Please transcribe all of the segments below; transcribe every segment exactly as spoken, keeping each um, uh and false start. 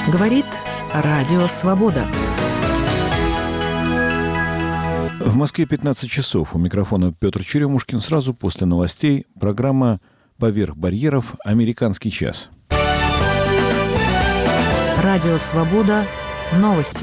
Говорит Радио Свобода. В Москве пятнадцать часов. У микрофона Петр Черемушкин. Сразу после новостей программа «Поверх барьеров. Американский час». Радио Свобода. Новости.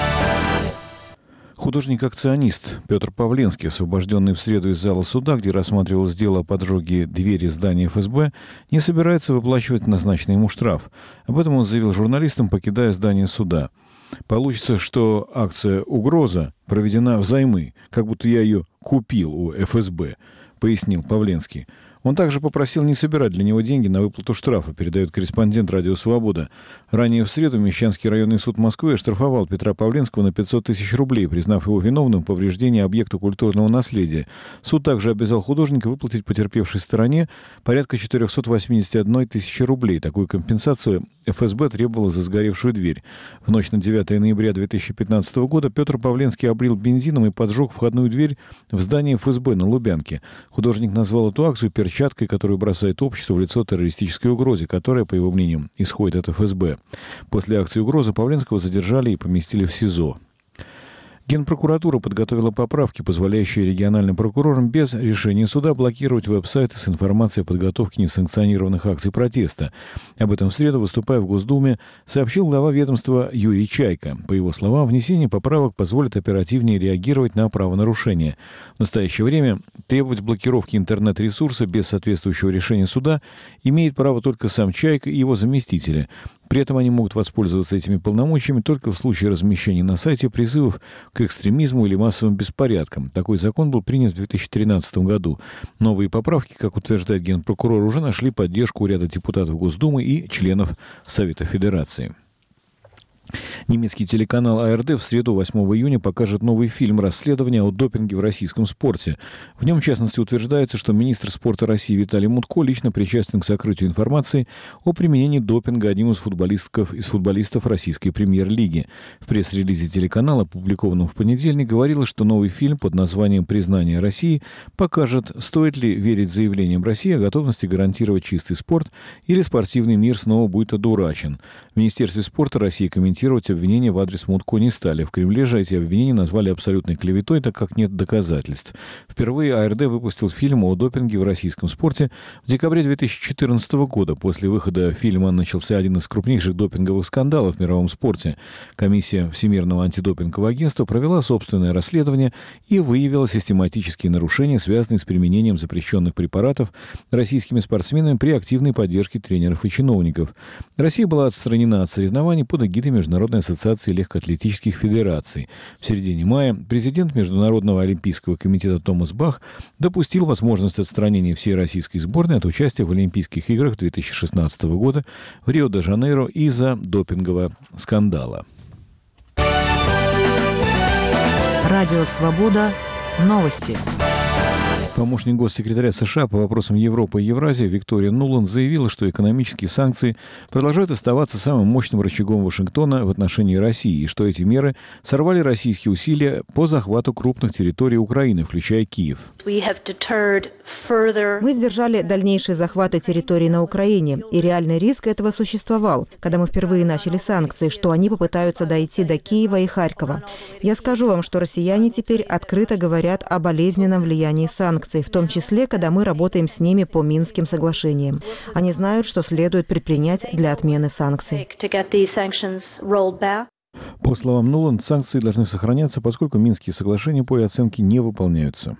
Художник-акционист Петр Павленский, освобожденный в среду из зала суда, где рассматривалось дело о поджоге двери здания эф эс бэ, не собирается выплачивать назначенный ему штраф. Об этом он заявил журналистам, покидая здание суда. Получится, что акция «Угроза» проведена взаймы, как будто я ее купил у эф эс бэ, пояснил Павленский. Он также попросил не собирать для него деньги на выплату штрафа, передает корреспондент «Радио Свобода». Ранее в среду Мещанский районный суд Москвы оштрафовал Петра Павленского на пятьсот тысяч рублей, признав его виновным в повреждении объекта культурного наследия. Суд также обязал художника выплатить потерпевшей стороне порядка четыреста восемьдесят одна тысяча рублей. Такую компенсацию эф эс бэ требовала за сгоревшую дверь. В ночь на девятое ноября две тысячи пятнадцатого года Петр Павленский облил бензином и поджег входную дверь в здание эф эс бэ на Лубянке. Художник назвал эту акцию перчаткой, которую бросает общество в лицо террористической угрозе, которая, по его мнению, исходит от эф эс бэ. После акции угрозы Павленского задержали и поместили в СИЗО. Генпрокуратура подготовила поправки, позволяющие региональным прокурорам без решения суда блокировать веб-сайты с информацией о подготовке несанкционированных акций протеста. Об этом в среду, выступая в Госдуме, сообщил глава ведомства Юрий Чайка. По его словам, внесение поправок позволит оперативнее реагировать на правонарушения. В настоящее время требовать блокировки интернет-ресурса без соответствующего решения суда имеет право только сам Чайка и его заместители. При этом они могут воспользоваться этими полномочиями только в случае размещения на сайте призывов к экстремизму или массовым беспорядкам. Такой закон был принят в две тысячи тринадцатом году. Новые поправки, как утверждает Генпрокурор, уже нашли поддержку у ряда депутатов Госдумы и членов Совета Федерации. Немецкий телеканал а эр дэ в среду, восьмого июня, покажет новый фильм расследования о допинге в российском спорте. В нем, в частности, утверждается, что министр спорта России Виталий Мутко лично причастен к сокрытию информации о применении допинга одним из футболистов, из футболистов российской премьер-лиги. В пресс-релизе телеканала, опубликованном в понедельник, говорилось, что новый фильм под названием «Признание России» покажет, стоит ли верить заявлениям России о готовности гарантировать чистый спорт или спортивный мир снова будет одурачен. В Министерстве спорта России комментируют обвинения в адрес Мутко не стали. В Кремле же эти обвинения назвали абсолютной клеветой, так как нет доказательств. Впервые а эр дэ выпустил фильм о допинге в российском спорте в декабре две тысячи четырнадцатого года. После выхода фильма начался один из крупнейших допинговых скандалов в мировом спорте. Комиссия Всемирного антидопингового агентства провела собственное расследование и выявила систематические нарушения, связанные с применением запрещенных препаратов российскими спортсменами при активной поддержке тренеров и чиновников. Россия была отстранена от соревнований под эгидой Международной ассоциации легкоатлетических федераций. В середине мая президент Международного олимпийского комитета Томас Бах допустил возможность отстранения всей российской сборной от участия в Олимпийских играх две тысячи шестнадцатого года в Рио-де-Жанейро из-за допингового скандала. Радио Свобода. Новости. Помощник госсекретаря США по вопросам Европы и Евразии Виктория Нуланд заявила, что экономические санкции продолжают оставаться самым мощным рычагом Вашингтона в отношении России, и что эти меры сорвали российские усилия по захвату крупных территорий Украины, включая Киев. Мы сдержали дальнейшие захваты территорий на Украине, и реальный риск этого существовал, когда мы впервые начали санкции, что они попытаются дойти до Киева и Харькова. Я скажу вам, что россияне теперь открыто говорят о болезненном влиянии санкций, в том числе, когда мы работаем с ними по Минским соглашениям. Они знают, что следует предпринять для отмены санкций. По словам Нуланд, санкции должны сохраняться, поскольку Минские соглашения по ее оценке не выполняются.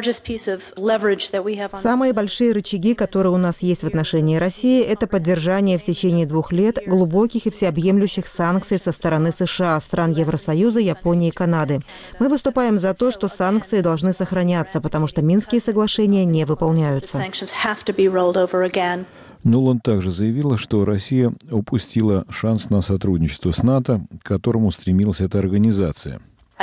Самые большие рычаги, которые у нас есть в отношении России, это поддержание в течение двух лет глубоких и всеобъемлющих санкций со стороны США, стран Евросоюза, Японии и Канады. Мы выступаем за то, что санкции должны сохраняться, потому что Минские соглашения не выполняются. Нуланд также заявила, что Россия упустила шанс на сотрудничество с НАТО, к которому стремилась эта организация.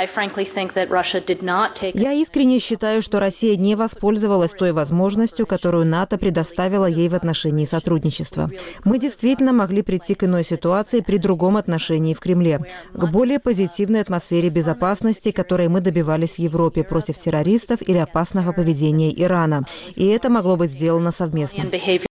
Я искренне считаю, что Россия не воспользовалась той возможностью, которую НАТО предоставила ей в отношении сотрудничества. Мы действительно могли прийти к иной ситуации при другом отношении в Кремле, к более позитивной атмосфере безопасности, которой мы добивались в Европе против террористов или опасного поведения Ирана. И это могло быть сделано совместно.